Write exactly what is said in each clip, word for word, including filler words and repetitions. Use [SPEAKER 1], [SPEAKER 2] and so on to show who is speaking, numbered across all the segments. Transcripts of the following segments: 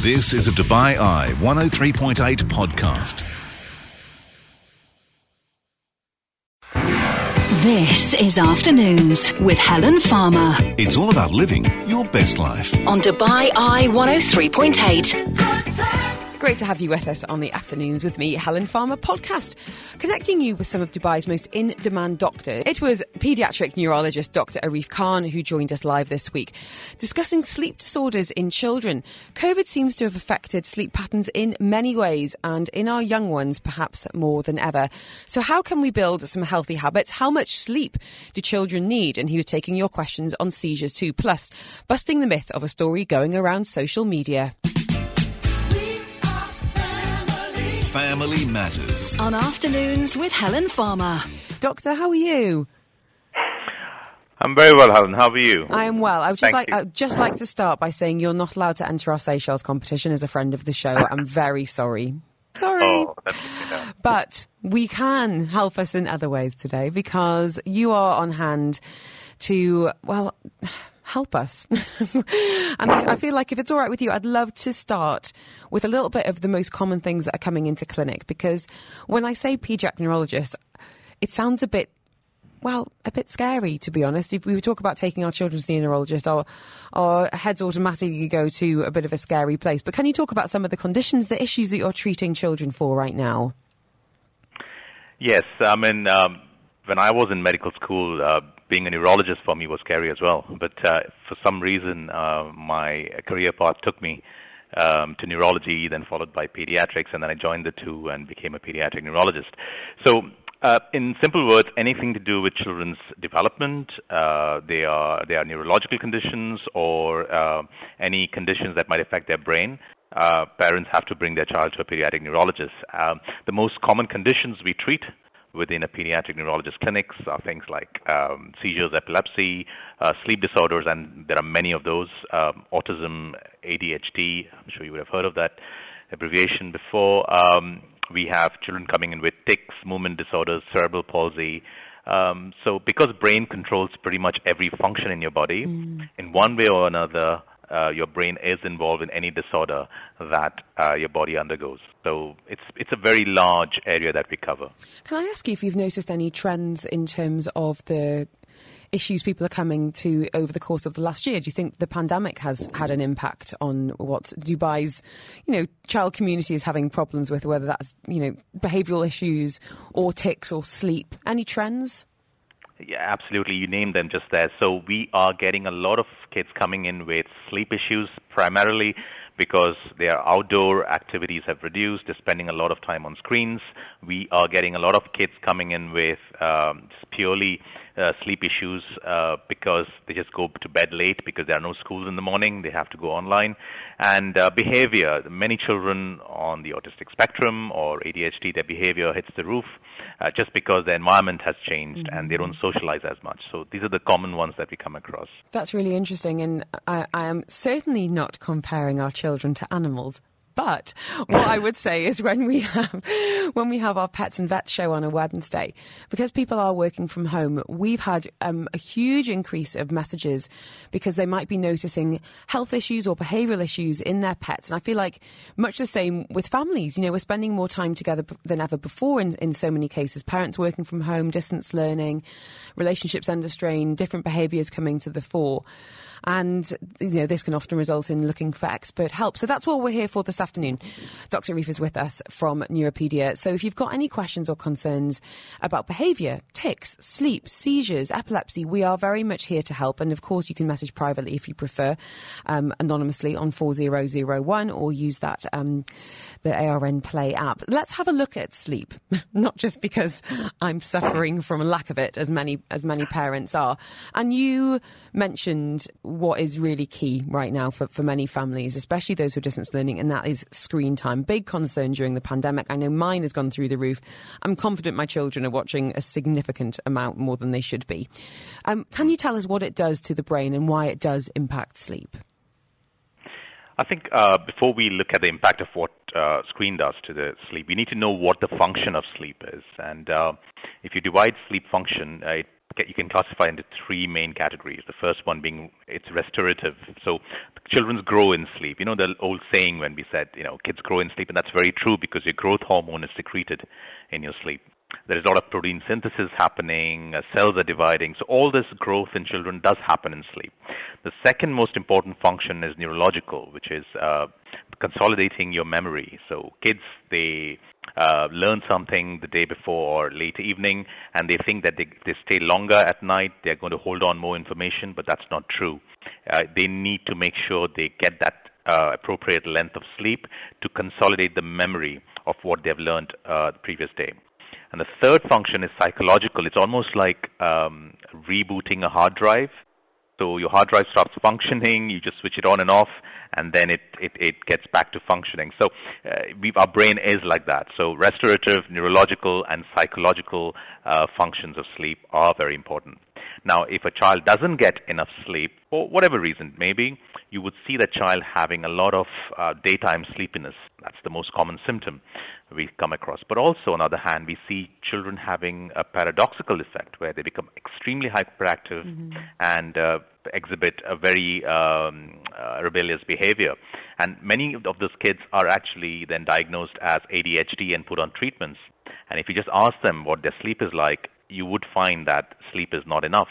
[SPEAKER 1] This is a Dubai Eye one oh three point eight podcast.
[SPEAKER 2] This is Afternoons with Helen Farmer.
[SPEAKER 1] It's all about living your best life.
[SPEAKER 2] On Dubai Eye one oh three point eight.
[SPEAKER 3] Great to have you with us on the Afternoons with me, Helen Farmer podcast, connecting you with some of Dubai's most in-demand doctors. It was paediatric neurologist Doctor Arif Khan who joined us live this week, discussing sleep disorders in children. COVID seems to have affected sleep patterns in many ways, and in our young ones, perhaps more than ever. So how can we build some healthy habits? How much sleep do children need? And he was taking your questions on seizures too, plus busting the myth of a story going around social media.
[SPEAKER 1] Family Matters.
[SPEAKER 2] On Afternoons with Helen Farmer.
[SPEAKER 3] Doctor, how are you?
[SPEAKER 4] I'm very well, Helen. How are you?
[SPEAKER 3] I am well. I would just
[SPEAKER 4] Thank
[SPEAKER 3] like
[SPEAKER 4] you.
[SPEAKER 3] I would just like to start by saying you're not allowed to enter our Seychelles competition as a friend of the show. I'm very sorry. Sorry.
[SPEAKER 4] Oh, that's good to know.
[SPEAKER 3] But we can help us in other ways today because you are on hand to, well, help us. And I, I feel like if it's all right with you, I'd love to start with a little bit of the most common things that are coming into clinic, because when I say paediatric neurologist, it sounds a bit, well, a bit scary, to be honest. If we talk about taking our children to the neurologist, our, our heads automatically go to a bit of a scary place. But can you talk about some of the conditions, the issues that you're treating children for right now?
[SPEAKER 4] Yes, I mean, um, when I was in medical school, uh, being a neurologist for me was scary as well. But uh, for some reason, uh, my career path took me um, to neurology, then followed by pediatrics, and then I joined the two and became a pediatric neurologist. So, uh, in simple words, anything to do with children's development, uh, they are they are neurological conditions or uh, any conditions that might affect their brain. Uh, parents have to bring their child to a pediatric neurologist. Um, the most common conditions we treat within a pediatric neurologist clinics are things like um, seizures, epilepsy, uh, sleep disorders, and there are many of those, um, autism, A D H D. I'm sure you would have heard of that abbreviation before. Um, we have children coming in with tics, movement disorders, cerebral palsy. Um, so because brain controls pretty much every function in your body, mm. in one way or another, Uh, your brain is involved in any disorder that uh, your body undergoes. So it's it's a very large area that we cover.
[SPEAKER 3] Can I ask you if you've noticed any trends in terms of the issues people are coming to over the course of the last year? Do you think the pandemic has had an impact on what Dubai's, you know, child community is having problems with, whether that's, you know, behavioural issues or tics or sleep? Any trends?
[SPEAKER 4] Yeah, absolutely. You named them just there. So we are getting a lot of kids coming in with sleep issues, primarily because their outdoor activities have reduced. They're spending a lot of time on screens. We are getting a lot of kids coming in with um, purely uh, sleep issues uh, because they just go to bed late because there are no schools in the morning. They have to go online. And uh, behavior, many children on the autistic spectrum or A D H D, their behavior hits the roof uh, just because the environment has changed mm-hmm. and they don't socialize as much. So these are the common ones that we come across.
[SPEAKER 3] That's really interesting. And I, I am certainly not comparing our children to animals. But what I would say is when we have when we have our Pets and Vets show on a Wednesday, because people are working from home, we've had um, a huge increase of messages because they might be noticing health issues or behavioural issues in their pets. And I feel like much the same with families. You know, we're spending more time together than ever before in, in so many cases. Parents working from home, distance learning, relationships under strain, different behaviours coming to the fore. And, you know, this can often result in looking for expert help. So that's what we're here for this afternoon. Doctor Arif is with us from Neuropedia. So if you've got any questions or concerns about behaviour, tics, sleep, seizures, epilepsy, we are very much here to help. And of course, you can message privately if you prefer, um, anonymously on four zero zero one, or use that, um, the A R N Play app. Let's have a look at sleep, not just because I'm suffering from a lack of it, as many, as many parents are. And you mentioned what is really key right now for, for many families, especially those who are distance learning, and that is screen time. Big concern during the pandemic. I know mine has gone through the roof. I'm confident my children are watching a significant amount more than they should be. Um, can you tell us what it does to the brain and why it does impact sleep?
[SPEAKER 4] I think uh, before we look at the impact of what uh, screen does to the sleep, we need to know what the function of sleep is. And uh, if you divide sleep function, uh, it you can classify into three main categories. The first one being it's restorative. So children grow in sleep. You know the old saying when we said, you know, kids grow in sleep, and that's very true because your growth hormone is secreted in your sleep. There is a lot of protein synthesis happening, uh, cells are dividing. So all this growth in children does happen in sleep. The second most important function is neurological, which is uh, consolidating your memory. So kids, they uh, learn something the day before or late evening, and they think that they, they stay longer at night, they're going to hold on more information, but that's not true. Uh, they need to make sure they get that uh, appropriate length of sleep to consolidate the memory of what they've learned uh, the previous day. And the third function is psychological. It's almost like um, rebooting a hard drive. So your hard drive stops functioning, you just switch it on and off, and then it, it, it gets back to functioning. So uh, we, our brain is like that. So restorative, neurological, and psychological uh, functions of sleep are very important. Now, if a child doesn't get enough sleep, for whatever reason, maybe, you would see that child having a lot of uh, daytime sleepiness. That's the most common symptom we come across. But also, on the other hand, we see children having a paradoxical effect where they become extremely hyperactive mm-hmm. and uh, exhibit a very um, uh, rebellious behavior. And many of those kids are actually then diagnosed as A D H D and put on treatments. And if you just ask them what their sleep is like, you would find that sleep is not enough.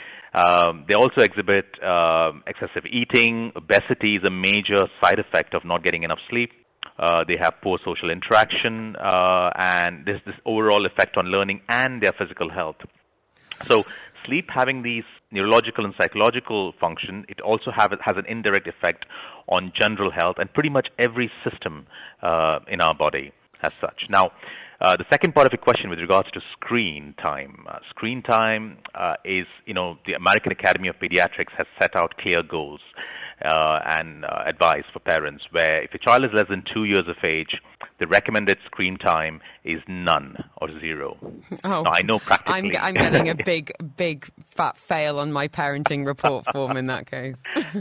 [SPEAKER 4] Um, they also exhibit uh, excessive eating. Obesity is a major side effect of not getting enough sleep. Uh, they have poor social interaction, uh, and there's this overall effect on learning and their physical health. So sleep having these neurological and psychological function, it also have, has an indirect effect on general health and pretty much every system uh, in our body as such. Now, Uh, the second part of your question with regards to screen time. Uh, screen time uh, is, you know, the American Academy of Pediatrics has set out clear goals uh, and uh, advice for parents where if a child is less than two years of age, the recommended screen time is none or zero.
[SPEAKER 3] Oh,
[SPEAKER 4] now, I know practically.
[SPEAKER 3] I'm, I'm getting a big, big fat fail on my parenting report form in that case.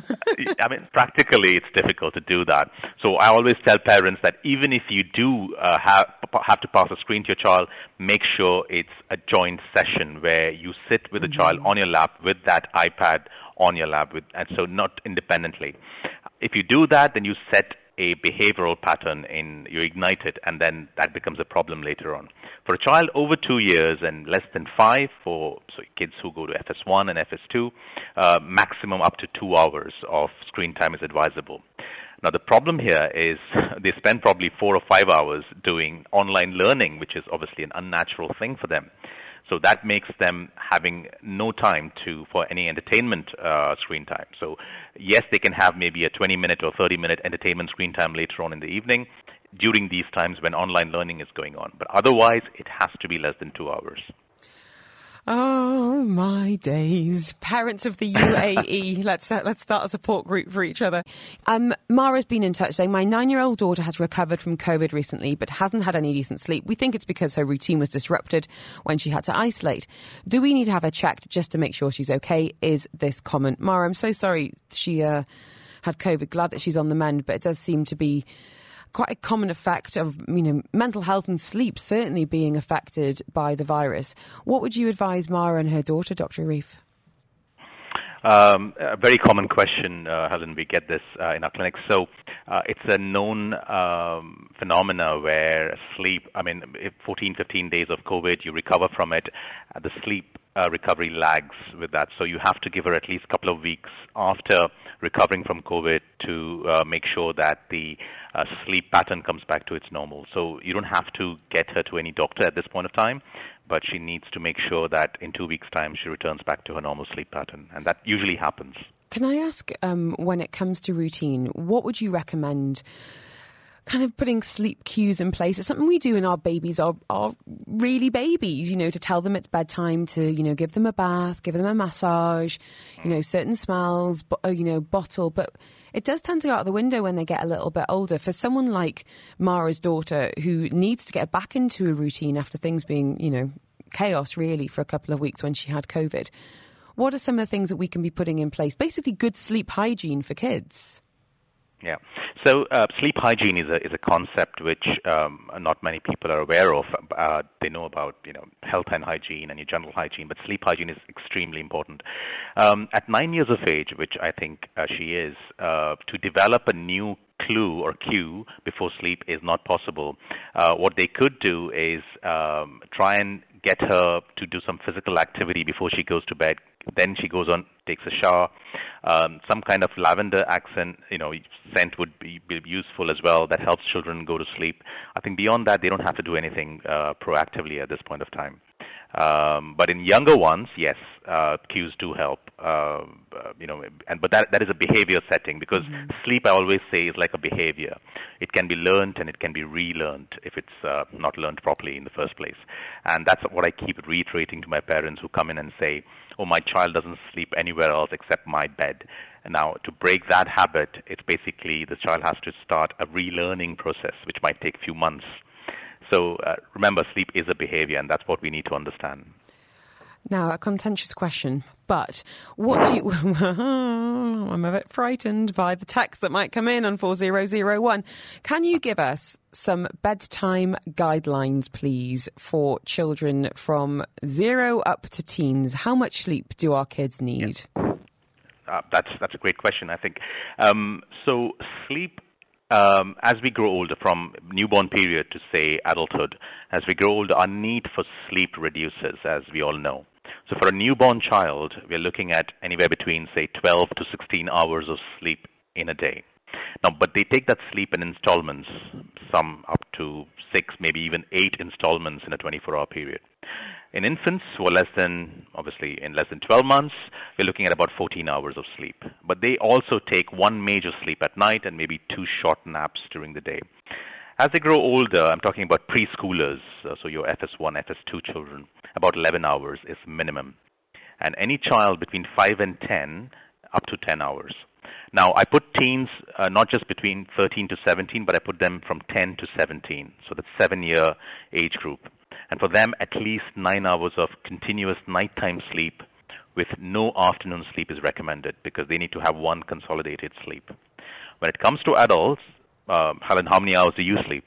[SPEAKER 4] I mean, practically it's difficult to do that. So I always tell parents that even if you do uh, have, have to pass a screen to your child, make sure it's a joint session where you sit with the mm-hmm. child on your lap with that iPad on your lap, with, and so not independently. If you do that, then you set a behavioral pattern in, you ignite it, and then that becomes a problem later on. For a child over two years and less than five, for so kids who go to F S one and F S two, uh, maximum up to two hours of screen time is advisable. Now, the problem here is they spend probably four or five hours doing online learning, which is obviously an unnatural thing for them. So that makes them having no time to for any entertainment uh, screen time. So yes, they can have maybe a twenty-minute or thirty-minute entertainment screen time later on in the evening during these times when online learning is going on. But otherwise, it has to be less than two hours.
[SPEAKER 3] Oh, my days. Parents of the U A E, let's uh, let's start a support group for each other. Um, Mara's been in touch saying, my nine-year-old daughter has recovered from COVID recently but hasn't had any decent sleep. We think it's because her routine was disrupted when she had to isolate. Do we need to have her checked just to make sure she's okay? Is this common? Mara, I'm so sorry she uh, had COVID. Glad that she's on the mend, but it does seem to be quite a common effect of, you know, mental health and sleep certainly being affected by the virus. What would you advise Mara and her daughter, Doctor Arif?
[SPEAKER 4] Um, a very common question, uh, Helen. We get this uh, in our clinics. So uh, it's a known um, phenomena where sleep, I mean, if fourteen, fifteen days of COVID, you recover from it, uh, the sleep uh, recovery lags with that. So you have to give her at least a couple of weeks after recovering from COVID to uh, make sure that the uh, sleep pattern comes back to its normal. So you don't have to get her to any doctor at this point of time, but she needs to make sure that in two weeks' time she returns back to her normal sleep pattern, and that usually happens.
[SPEAKER 3] Can I ask, um, when it comes to routine, what would you recommend kind of putting sleep cues in place? It's something we do when our babies are, are really babies, you know, to tell them it's bedtime, to, you know, give them a bath, give them a massage, you know, certain smells, you know, bottle, but it does tend to go out the window when they get a little bit older. For someone like Mara's daughter who needs to get back into a routine after things being, you know, chaos really for a couple of weeks when she had COVID, what are some of the things that we can be putting in place? Basically good sleep hygiene for kids.
[SPEAKER 4] Yeah. So uh, sleep hygiene is a is a concept which um, not many people are aware of. Uh, they know about you know health and hygiene and your general hygiene, but sleep hygiene is extremely important. Um, at nine years of age, which I think uh, she is, uh, to develop a new clue or cue before sleep is not possible. Uh, what they could do is um, try and get her to do some physical activity before she goes to bed. Then she goes on, takes a shower. Um, some kind of lavender accent, you know, scent would be, be useful as well. That helps children go to sleep. I think beyond that, they don't have to do anything uh, proactively at this point of time. Um, but in younger ones, yes, uh, cues do help. Uh, uh, you know, and but that that is a behavior setting because mm-hmm. sleep, I always say, is like a behavior. It can be learned and it can be relearned if it's uh, not learned properly in the first place. And that's what I keep reiterating to my parents who come in and say, "Oh, my child doesn't sleep anywhere else except my bed." And now, to break that habit, it's basically the child has to start a relearning process, which might take a few months. So uh, remember, sleep is a behavior, and that's what we need to understand.
[SPEAKER 3] Now, a contentious question, but what do you... I'm a bit frightened by the text that might come in on four zero zero one. Can you give us some bedtime guidelines, please, for children from zero up to teens? How much sleep do our kids need?
[SPEAKER 4] Yeah. Uh, that's, that's a great question, I think. Um, so sleep... Um, as we grow older, from newborn period to, say, adulthood, as we grow older, our need for sleep reduces, as we all know. So for a newborn child, we're looking at anywhere between, say, twelve to sixteen hours of sleep in a day. Now, but they take that sleep in installments, some up to six, maybe even eight installments in a twenty-four hour period. In infants who are less than, obviously, in less than twelve months, we're looking at about fourteen hours of sleep. But they also take one major sleep at night and maybe two short naps during the day. As they grow older, I'm talking about preschoolers, uh, so your F S one, F S two children, about eleven hours is minimum. And any child between five and ten, up to ten hours. Now, I put teens uh, not just between thirteen to seventeen, but I put them from ten to seventeen, so that's seven-year age group. And for them, at least nine hours of continuous nighttime sleep with no afternoon sleep is recommended because they need to have one consolidated sleep. When it comes to adults, uh, Helen, how many hours do you sleep?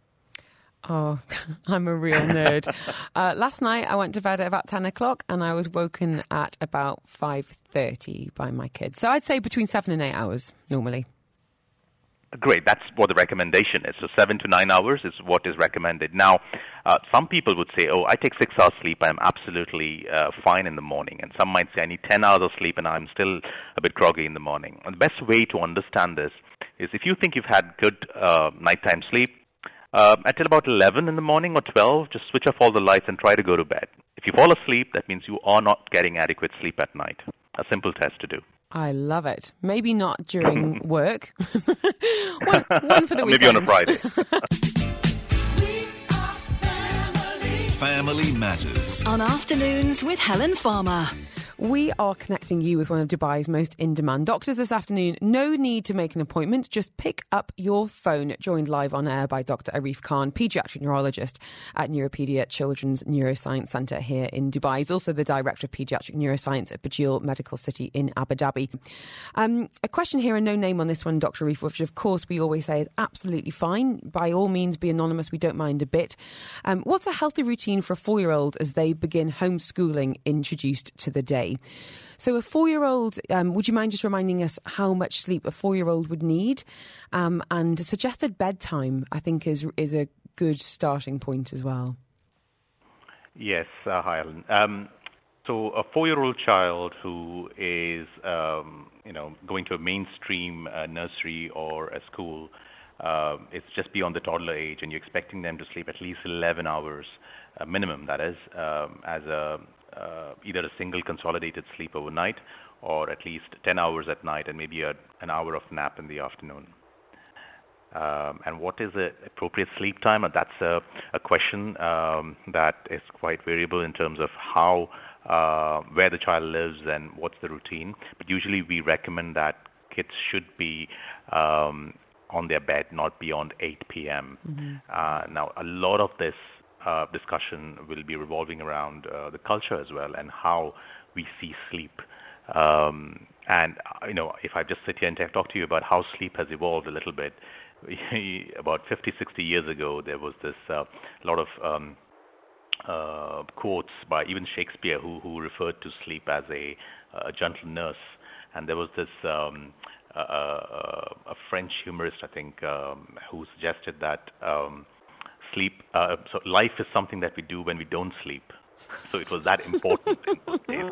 [SPEAKER 3] Oh, I'm a real nerd. uh, last night I went to bed at about ten o'clock and I was woken at about five thirty by my kids. So I'd say between seven and eight hours normally.
[SPEAKER 4] Great. That's what the recommendation is. So seven to nine hours is what is recommended. Now, uh, some people would say, oh, I take six hours sleep. I'm absolutely uh, fine in the morning. And some might say, I need ten hours of sleep and I'm still a bit groggy in the morning. And the best way to understand this is if you think you've had good uh, nighttime sleep, uh, until about eleven in the morning or twelve, just switch off all the lights and try to go to bed. If you fall asleep, that means you are not getting adequate sleep at night. A simple test to do.
[SPEAKER 3] I love it. Maybe not during work. one, one for the weekend.
[SPEAKER 4] Maybe on a Friday.
[SPEAKER 1] Family Matters.
[SPEAKER 2] On Afternoons with Helen Farmer.
[SPEAKER 3] We are connecting you with one of Dubai's most in-demand doctors this afternoon. No need to make an appointment. Just pick up your phone. Joined live on air by Doctor Arif Khan, paediatric neurologist at Neuropedia Children's Neuroscience Centre here in Dubai. He's also the Director of Paediatric Neuroscience at Bajil Medical City in Abu Dhabi. Um, a question here and no name on this one, Doctor Arif, which of course we always say is absolutely fine. By all means, be anonymous. We don't mind a bit. Um, what's a healthy routine for a four-year-old as they begin homeschooling introduced to the day? So a four-year-old, um, would you mind just reminding us how much sleep a four-year-old would need? Um, and suggested bedtime, I think, is is a good starting point as well.
[SPEAKER 4] Yes, uh, hi, Alan. Um, so a four-year-old child who is, um, you know, going to a mainstream uh, nursery or a school, uh, it's just beyond the toddler age, and you're expecting them to sleep at least eleven hours, uh, minimum, that is, um, as a Uh, either a single consolidated sleep overnight or at least ten hours at night and maybe a, an hour of nap in the afternoon. Um, and what is the appropriate sleep time? That's a, a question um, that is quite variable in terms of how, uh, where the child lives and what's the routine. But usually we recommend that kids should be um, on their bed not beyond eight p.m. Mm-hmm. Uh, now, a lot of this Uh, discussion will be revolving around uh, the culture as well and how we see sleep. Um, and, you know, if I just sit here and talk to you about how sleep has evolved a little bit, about fifty, sixty years ago, there was this uh, lot of um, uh, quotes by even Shakespeare who, who referred to sleep as a, a gentle nurse. And there was this um, uh, uh, a French humorist, I think, um, who suggested that um, sleep, uh, so life is something that we do when we don't sleep. So it was that important in those days.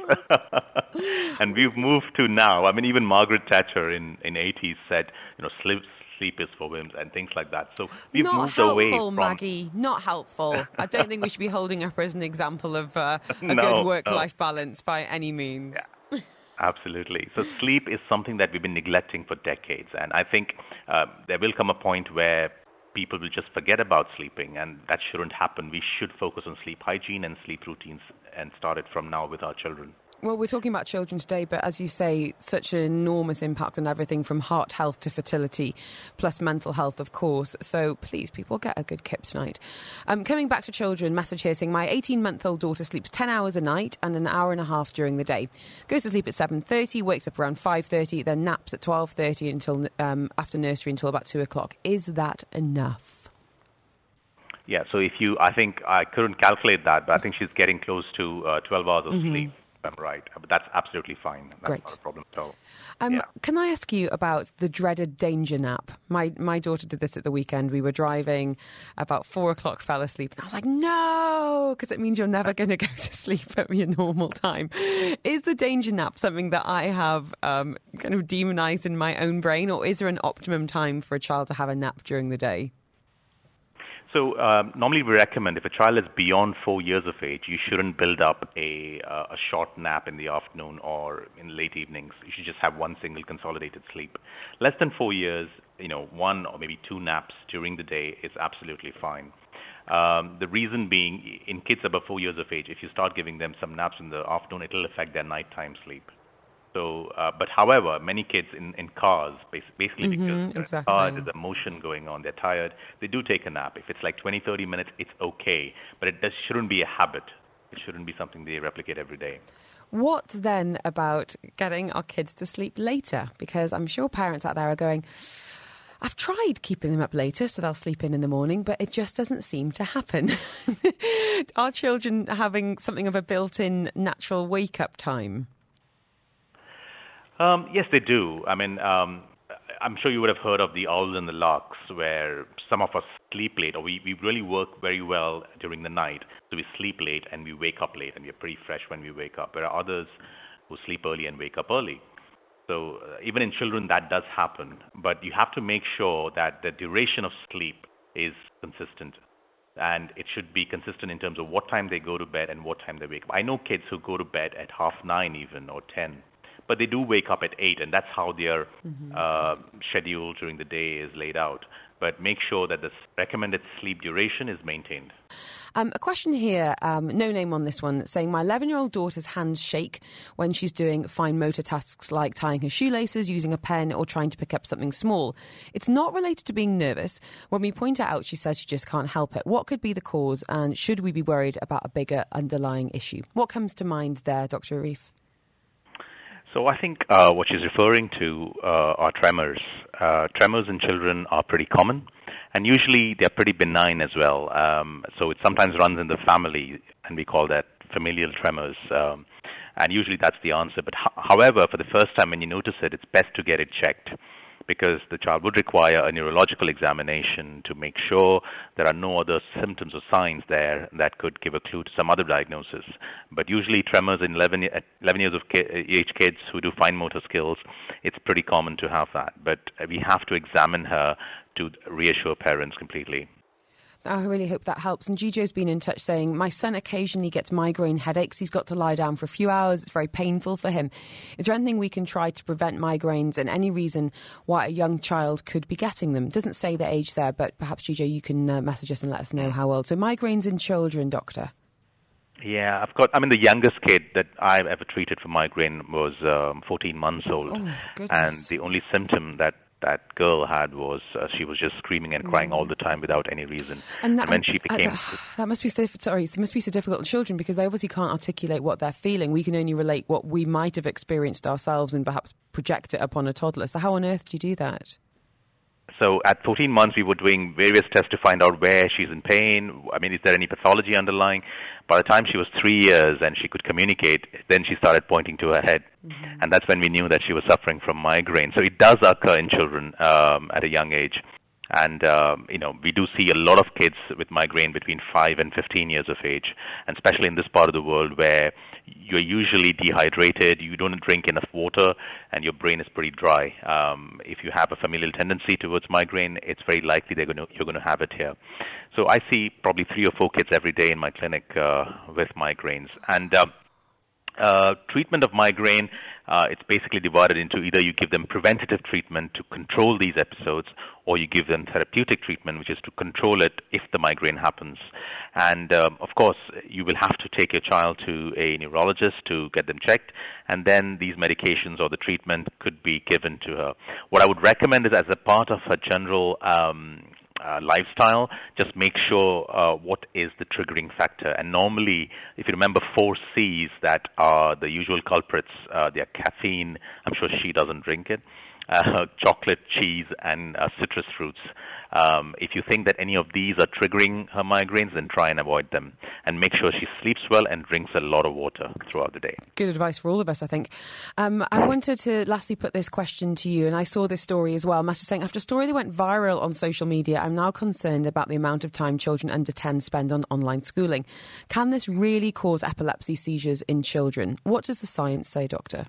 [SPEAKER 4] And we've moved to now. I mean, even Margaret Thatcher in in eighties said, you know, sleep sleep is for women and things like that. So we've
[SPEAKER 3] Not
[SPEAKER 4] moved
[SPEAKER 3] helpful,
[SPEAKER 4] away from
[SPEAKER 3] Maggie. Not helpful. I don't think we should be holding her as an example of uh, a
[SPEAKER 4] No,
[SPEAKER 3] good work-life
[SPEAKER 4] no.
[SPEAKER 3] balance by any means.
[SPEAKER 4] Yeah. Absolutely. So sleep is something that we've been neglecting for decades. And I think uh, there will come a point where people will just forget about sleeping, and that shouldn't happen. We should focus on sleep hygiene and sleep routines and start it from now with our children.
[SPEAKER 3] Well, we're talking about children today, but as you say, such an enormous impact on everything from heart health to fertility, plus mental health, of course. So please, people, get a good kip tonight. Um, coming back to children, message here saying, my eighteen-month-old daughter sleeps ten hours a night and an hour and a half during the day. Goes to sleep at seven thirty, wakes up around five thirty, then naps at twelve thirty until um, after nursery until about two o'clock. Is that enough?
[SPEAKER 4] Yeah, so if you, I think, I couldn't calculate that, but I think she's getting close to uh, twelve hours of
[SPEAKER 3] Mm-hmm.
[SPEAKER 4] sleep. I'm right. But that's absolutely fine. That's
[SPEAKER 3] Great.
[SPEAKER 4] not a problem at all.
[SPEAKER 3] Um,
[SPEAKER 4] Yeah.
[SPEAKER 3] Can I ask you about the dreaded danger nap? My my daughter did this at the weekend. We were driving, about four o'clock, fell asleep. And I was like, no, because it means you're never going to go to sleep at your normal time. Is the danger nap something that I have um, kind of demonized in my own brain, or is there an optimum time for a child to have a nap during the day?
[SPEAKER 4] So um, normally we recommend if a child is beyond four years of age, you shouldn't build up a, uh, a short nap in the afternoon or in late evenings. You should just have one single consolidated sleep. Less than four years, you know, one or maybe two naps during the day is absolutely fine. Um, the reason being, in kids above four years of age, if you start giving them some naps in the afternoon, it will affect their nighttime sleep. So, uh, but however, many kids in, in cars, basically because
[SPEAKER 3] Mm-hmm,
[SPEAKER 4] they're
[SPEAKER 3] exactly.
[SPEAKER 4] in a car, there's a motion going on, they're tired, they do take a nap. If it's like twenty, thirty minutes, it's okay. But it does, shouldn't be a habit. It shouldn't be something they replicate every day.
[SPEAKER 3] What then about getting our kids to sleep later? Because I'm sure parents out there are going, I've tried keeping them up later so they'll sleep in in the morning, but it just doesn't seem to happen. Are children having something of a built-in natural wake-up time?
[SPEAKER 4] Um, yes, they do. I mean, um, I'm sure you would have heard of the owls and the larks, where some of us sleep late, or we, we really work very well during the night. So we sleep late and we wake up late, and we're pretty fresh when we wake up. There are others who sleep early and wake up early. So uh, even in children, that does happen. But you have to make sure that the duration of sleep is consistent. And it should be consistent in terms of what time they go to bed and what time they wake up. I know kids who go to bed at half nine even, or ten. But they do wake up at eight, and that's how their mm-hmm. uh, schedule during the day is laid out. But make sure that the recommended sleep duration is maintained.
[SPEAKER 3] Um, a question here, um, no name on this one, saying my eleven-year-old daughter's hands shake when she's doing fine motor tasks like tying her shoelaces, using a pen, or trying to pick up something small. It's not related to being nervous. When we point it out, she says she just can't help it. What could be the cause, and should we be worried about a bigger underlying issue? What comes to mind there, Doctor Arif?
[SPEAKER 4] So I think uh, what she's referring to uh, are tremors. Uh, tremors in children are pretty common, and usually they're pretty benign as well. Um, so it sometimes runs in the family, and we call that familial tremors. Um, and usually that's the answer. But ho- however, for the first time when you notice it, it's best to get it checked, because the child would require a neurological examination to make sure there are no other symptoms or signs there that could give a clue to some other diagnosis. But usually tremors in eleven, eleven years of age kids who do fine motor skills, it's pretty common to have that. But we have to examine her to reassure parents completely.
[SPEAKER 3] I really hope that helps. And Gijo's been in touch saying, my son occasionally gets migraine headaches. He's got to lie down for a few hours. It's very painful for him. Is there anything we can try to prevent migraines, and any reason why a young child could be getting them? It doesn't say the age there, but perhaps, Gijo, you can uh, message us and let us know how old. So migraines in children, doctor.
[SPEAKER 4] Yeah, I've got, I mean, the youngest kid that I've ever treated for migraine was um, fourteen months old.
[SPEAKER 3] Oh, goodness.
[SPEAKER 4] And the only symptom that that girl had was uh, she was just screaming and crying mm. all the time without any reason.
[SPEAKER 3] And, that,
[SPEAKER 4] and when she became
[SPEAKER 3] uh, that must be so, sorry, it must be so difficult to children because they obviously can't articulate what they're feeling. We can only relate what we might have experienced ourselves and perhaps project it upon a toddler. So how on earth do you do that?
[SPEAKER 4] So at fourteen months, we were doing various tests to find out where she's in pain. I mean, is there any pathology underlying? By the time she was three years and she could communicate, then she started pointing to her head. Mm-hmm. And that's when we knew that she was suffering from migraine. So it does occur in children um, at a young age. And, um, you know, we do see a lot of kids with migraine between five and fifteen years of age, and especially in this part of the world where you're usually dehydrated, you don't drink enough water, and your brain is pretty dry. Um, if you have a familial tendency towards migraine, it's very likely they're going to, you're going to have it here. So I see probably three or four kids every day in my clinic uh, with migraines. And uh, uh, treatment of migraine, Uh, it's basically divided into either you give them preventative treatment to control these episodes, or you give them therapeutic treatment, which is to control it if the migraine happens. And, um, of course, you will have to take your child to a neurologist to get them checked, and then these medications or the treatment could be given to her. What I would recommend is as a part of her general um Uh, lifestyle, just make sure uh, what is the triggering factor. And normally, if you remember four C's that are the usual culprits, uh, they are caffeine, I'm sure she doesn't drink it, uh, chocolate, cheese, and uh, citrus fruits. Um, if you think that any of these are triggering her migraines, then try and avoid them. And make sure she sleeps well and drinks a lot of water throughout the day.
[SPEAKER 3] Good advice for all of us, I think. Um, I wanted to lastly put this question to you, and I saw this story as well. Matt is saying, after a story that went viral on social media, I'm now concerned about the amount of time children under ten spend on online schooling. Can this really cause epilepsy seizures in children? What does the science say, Doctor?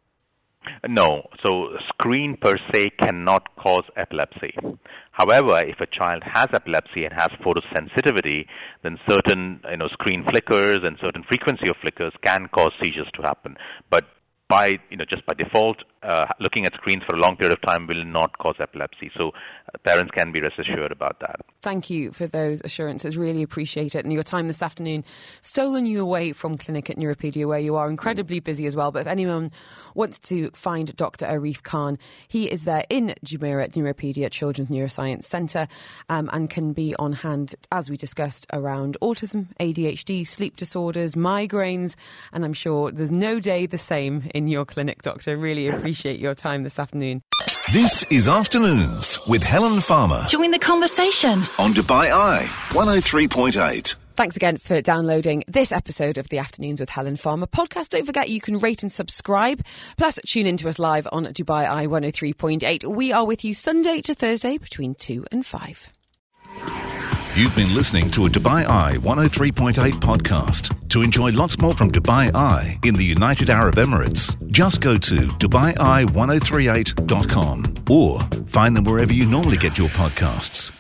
[SPEAKER 4] No. So screen per se cannot cause epilepsy. However, if a child has epilepsy and has photosensitivity, then certain you know, screen flickers and certain frequency of flickers can cause seizures to happen. But by you know just by default, uh, looking at screens for a long period of time will not cause epilepsy. So uh, parents can be rest assured about that.
[SPEAKER 3] Thank you for those assurances. Really appreciate it. And your time this afternoon, stolen you away from clinic at Neuropedia, where you are incredibly busy as well. But if anyone wants to find Doctor Arif Khan, he is there in Jumeirah at Neuropedia Children's Neuroscience Centre um, and can be on hand, as we discussed, around autism, A D H D, sleep disorders, migraines. And I'm sure there's no day the same in your clinic, Doctor. Really appreciate your time this afternoon.
[SPEAKER 1] This is Afternoons with Helen Farmer.
[SPEAKER 2] Join the conversation
[SPEAKER 1] On Dubai Eye, one oh three point eight.
[SPEAKER 3] Thanks again for downloading this episode of the Afternoons with Helen Farmer podcast. Don't forget you can rate and subscribe. Plus, tune in to us live on Dubai Eye one oh three point eight. We are with you Sunday to Thursday between two and five.
[SPEAKER 1] You've been listening to a Dubai Eye one oh three point eight podcast. To enjoy lots more from Dubai Eye in the United Arab Emirates, just go to dubai eye one oh three eight dot com or find them wherever you normally get your podcasts.